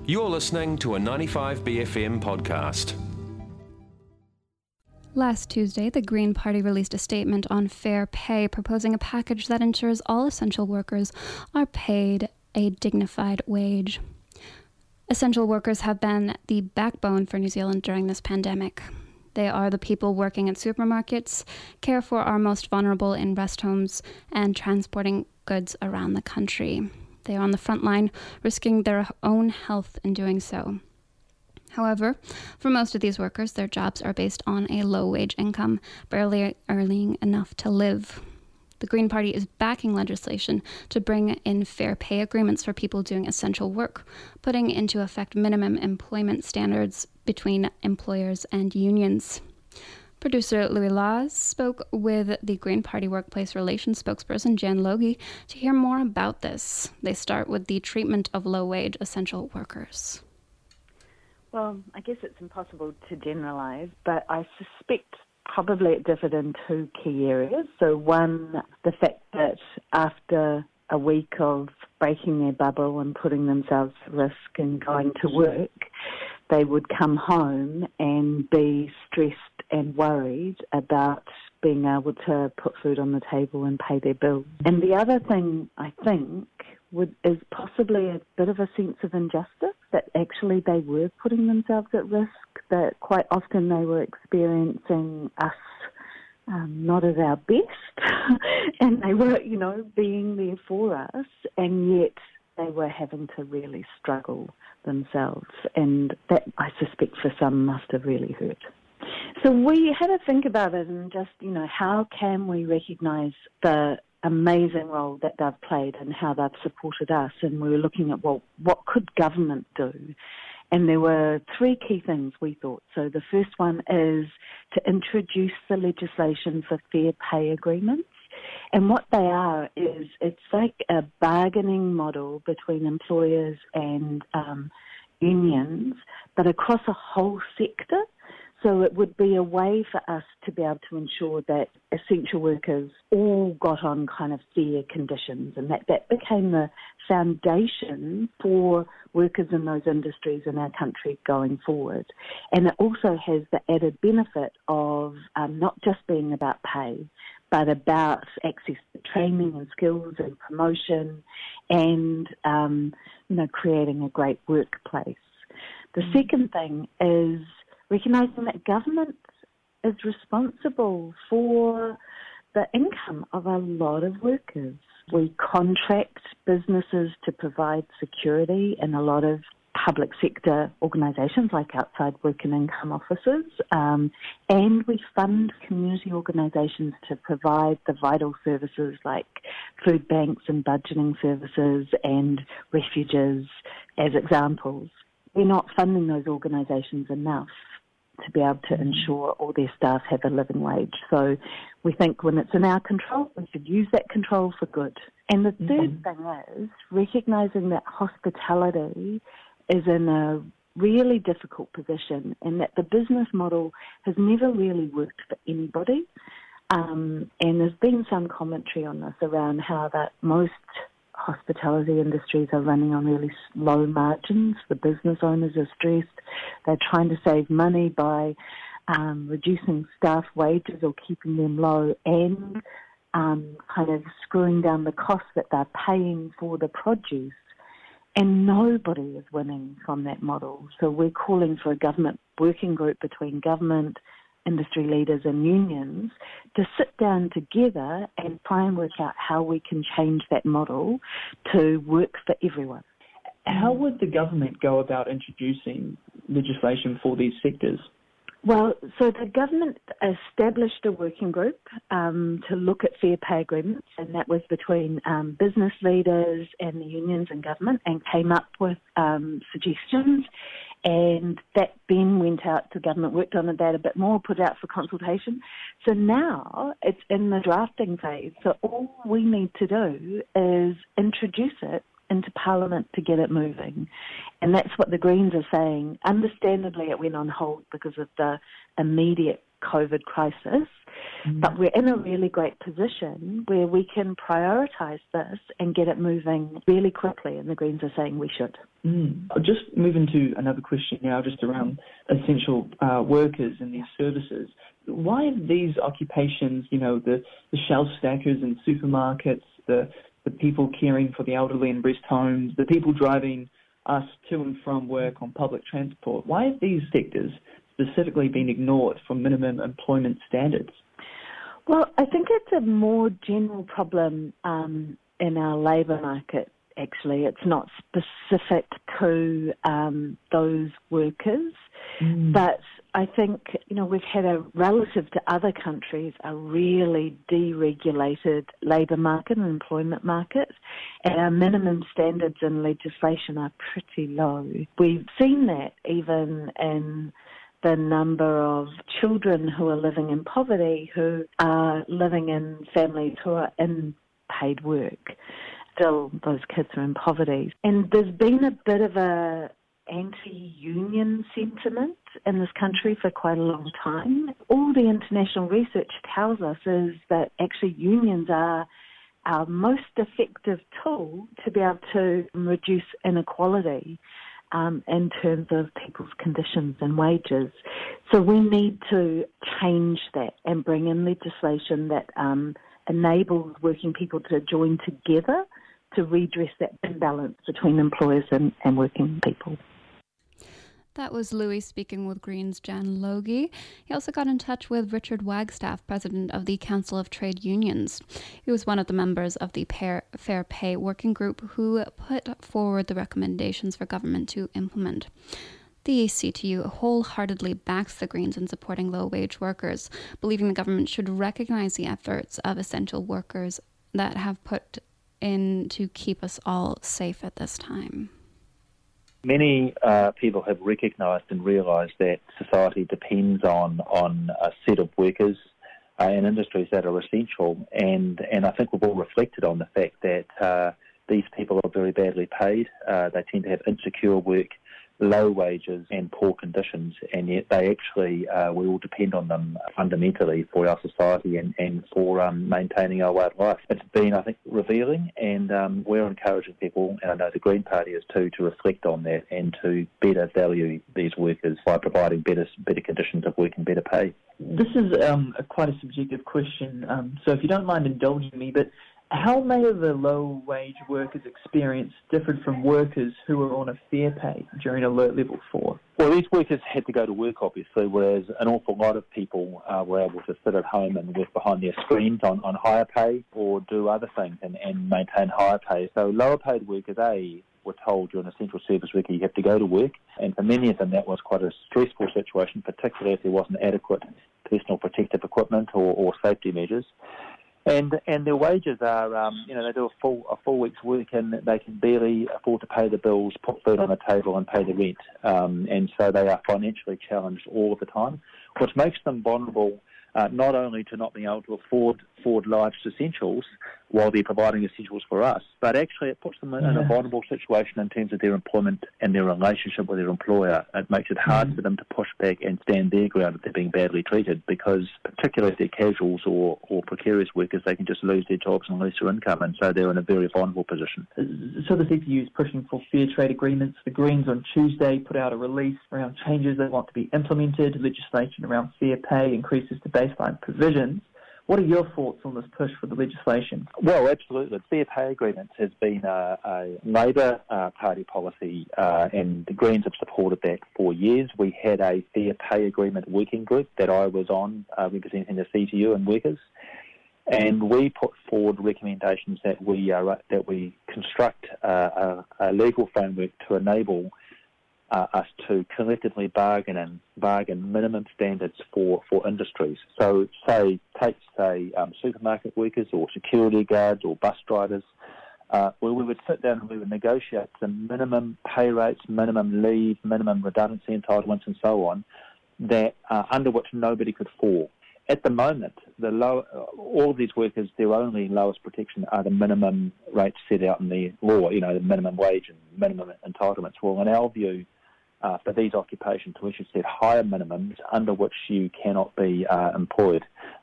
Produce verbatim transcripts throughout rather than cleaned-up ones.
You're listening to a ninety-five B F M podcast. Last Tuesday, the Green Party released a statement on fair pay, proposing a package that ensures all essential workers are paid a dignified wage. Essential workers have been the backbone for New Zealand during this pandemic. They are the people working at supermarkets, care for our most vulnerable in rest homes, and transporting goods around the country. They are on the front line, risking their own health in doing so. However, for most of these workers, their jobs are based on a low-wage income, barely earning enough to live. The Green Party is backing legislation to bring in fair pay agreements for people doing essential work, putting into effect minimum employment standards between employers and unions. Producer Louis Laws spoke with the Green Party Workplace Relations spokesperson Jan Logie to hear more about this. They start with the treatment of low-wage essential workers. Well, I guess it's impossible to generalise, but I suspect probably it differed in two key areas. So one, the fact that after a week of breaking their bubble and putting themselves at risk and going to work, they would come home and be stressed and worried about being able to put food on the table and pay their bills. And the other thing, I think, would, is possibly a bit of a sense of injustice, that actually they were putting themselves at risk, that quite often they were experiencing us um, not at our best, and they were, you know, being there for us, and yet they were having to really struggle themselves, and that, I suspect, for some must have really hurt. So we had to think about it and just, you know, how can we recognise the amazing role that they've played and how they've supported us, and we were looking at, well, what could government do? And there were three key things we thought. So the first one is to introduce the legislation for fair pay agreements. And what they are is it's like a bargaining model between employers and um, unions, but across a whole sector. So it would be a way for us to be able to ensure that essential workers all got on kind of fair conditions, and that, that became the foundation for workers in those industries in our country going forward. And it also has the added benefit of um, not just being about pay, but about access to training and skills and promotion and, um, you know, creating a great workplace. The mm. second thing is recognising that government is responsible for the income of a lot of workers. We contract businesses to provide security in a lot of public sector organisations like outside work and income offices, um, and we fund community organisations to provide the vital services like food banks and budgeting services and refuges as examples. We're not funding those organisations enough to be able to ensure all their staff have a living wage. So we think when it's in our control, we should use that control for good. And the third mm-hmm. thing is recognising that hospitality is in a really difficult position and that the business model has never really worked for anybody. Um, and there's been some commentary on this around how that most hospitality industries are running on really low margins. The business owners are stressed. They're trying to save money by um, reducing staff wages or keeping them low and um, kind of screwing down the costs that they're paying for the produce. And nobody is winning from that model. So we're calling for a government working group between government, industry leaders and unions to sit down together and try and work out how we can change that model to work for everyone. How would the government go about introducing legislation for these sectors? Well, so the government established a working group um, to look at fair pay agreements, and that was between um, business leaders and the unions and government, and came up with um, suggestions. And that then went out to government, worked on that a bit more, put it out for consultation. So now it's in the drafting phase. So all we need to do is introduce it into Parliament to get it moving. And that's what the Greens are saying. Understandably, it went on hold because of the immediate COVID crisis. Mm. But we're in a really great position where we can prioritise this and get it moving really quickly, and the Greens are saying we should. Mm. I'll just move into another question now, just around essential uh, workers and these services. Why have these occupations, you know, the, the shelf stackers in supermarkets, the, the people caring for the elderly in rest homes, the people driving us to and from work on public transport, why have these sectors specifically been ignored from minimum employment standards? Well, I think it's a more general problem um, in our labour market, actually. It's not specific to um, those workers, mm. but I think, you know, we've had a, relative to other countries, a really deregulated labour market and employment market, and our minimum standards in legislation are pretty low. We've seen that even in the number of children who are living in poverty, who are living in families who are in paid work. Still, those kids are in poverty. And there's been a bit of a anti-union sentiment in this country for quite a long time. All the international research tells us is that actually unions are our most effective tool to be able to reduce inequality um, in terms of people's conditions and wages. So we need to change that and bring in legislation that um, enables working people to join together to redress that imbalance between employers and, and working people. That was Louis speaking with Greens' Jan Logie. He also got in touch with Richard Wagstaff, president of the Council of Trade Unions. He was one of the members of the Fair Pay Working Group who put forward the recommendations for government to implement. The C T U wholeheartedly backs the Greens in supporting low-wage workers, believing the government should recognize the efforts of essential workers that have put in to keep us all safe at this time. Many uh, people have recognised and realised that society depends on on a set of workers uh, and industries that are essential, and, and I think we've all reflected on the fact that uh, these people are very badly paid. Uh, they tend to have insecure work, low wages and poor conditions, and yet they actually, uh, we all depend on them fundamentally for our society and, and for um, maintaining our way of life. It's been, I think, revealing, and um, we're encouraging people, and I know the Green Party is too, to reflect on that and to better value these workers by providing better better conditions of work and better pay. This is um, a, quite a subjective question, um, so if you don't mind indulging me, but how may the low-wage workers' experience differed from workers who were on a fair pay during Alert Level four? Well, these workers had to go to work, obviously, whereas an awful lot of people uh, were able to sit at home and work behind their screens on, on higher pay or do other things and, and maintain higher pay. So lower-paid workers, A, were told you're an essential service worker, you have to go to work, and for many of them that was quite a stressful situation, particularly if there wasn't adequate personal protective equipment or, or safety measures. And and their wages are, um, you know, they do a full a full week's work and they can barely afford to pay the bills, put food on the table and pay the rent. Um, and so they are financially challenged all of the time, which makes them vulnerable uh, not only to not being able to afford, afford life's essentials while they're providing essentials for us, but actually it puts them in, yeah. in a vulnerable situation in terms of their employment and their relationship with their employer. It makes it hard mm. for them to push back and stand their ground if they're being badly treated, because particularly if they're casuals or, or precarious workers, they can just lose their jobs and lose their income, and so they're in a very vulnerable position. So the C T U is pushing for fair trade agreements. The Greens on Tuesday put out a release around changes they want to be implemented, legislation around fair pay, increases to baseline provisions. What are your thoughts on this push for the legislation? Well, absolutely. Fair pay agreements has been a, a Labor uh, Party policy, uh, and the Greens have supported that for years. We had a fair pay agreement working group that I was on, uh, representing the C T U and workers, and we put forward recommendations that we uh, that we construct uh, a, a legal framework to enable Uh, us to collectively bargain and bargain minimum standards for, for industries. So, say, take, say, um, supermarket workers or security guards or bus drivers, uh, where we would sit down and we would negotiate some minimum pay rates, minimum leave, minimum redundancy entitlements and so on, that uh, under which nobody could fall. At the moment, the low, all of these workers, their only lowest protection are the minimum rates set out in the law, you know, the minimum wage and minimum entitlements. Well, in our view, Uh, for these occupations, we should set higher minimums under which you cannot be uh, employed.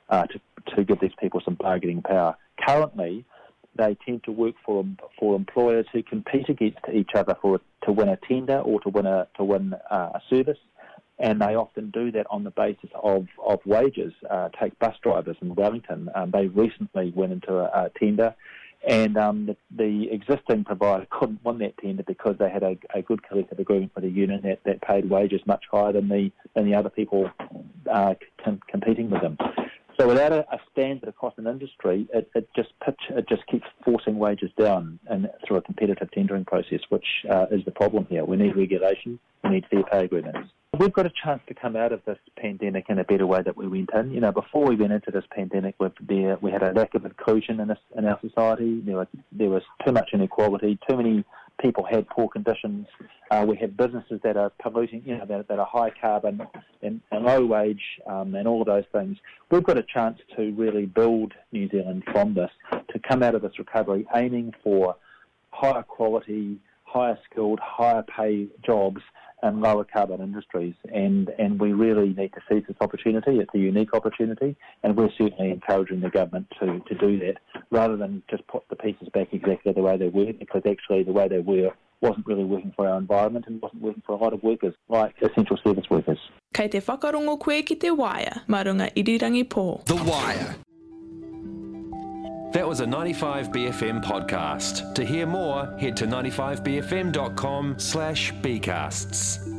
uh, to, to give these people some bargaining power. Currently, they tend to work for for employers who compete against each other for to win a tender or to win a to win uh, a service, and they often do that on the basis of of wages. Uh, take bus drivers in Wellington; um, they recently went into a, a tender, and um, the, the existing provider couldn't win that tender because they had a, a good collective agreement with the union that, that paid wages much higher than the than the other people uh, com- competing with them. So without a, a standard across an industry, it, it just pitch, it just keeps forcing wages down and through a competitive tendering process, which uh, is the problem here. We need regulation. We need fair pay agreements. We've got a chance to come out of this pandemic in a better way that we went in. You know, before we went into this pandemic, there we had a lack of inclusion in, this, in our society. There was there was too much inequality. Too many people had poor conditions. Uh, we have businesses that are polluting, you know, that, that are high carbon and, and low wage, um, and all of those things. We've got a chance to really build New Zealand from this, to come out of this recovery aiming for higher quality, higher skilled, higher pay jobs and lower carbon industries, and, and we really need to seize this opportunity. It's a unique opportunity, and we're certainly encouraging the government to, to do that, rather than just put the pieces back exactly the way they were, because actually the way they were wasn't really working for our environment and wasn't working for a lot of workers, like essential service workers. Kei te whakarongo koe ki te Wire, marunga irirangi pō. The Wire. That was a ninety-five B F M podcast. To hear more, head to ninety-five b f m dot com slash b casts.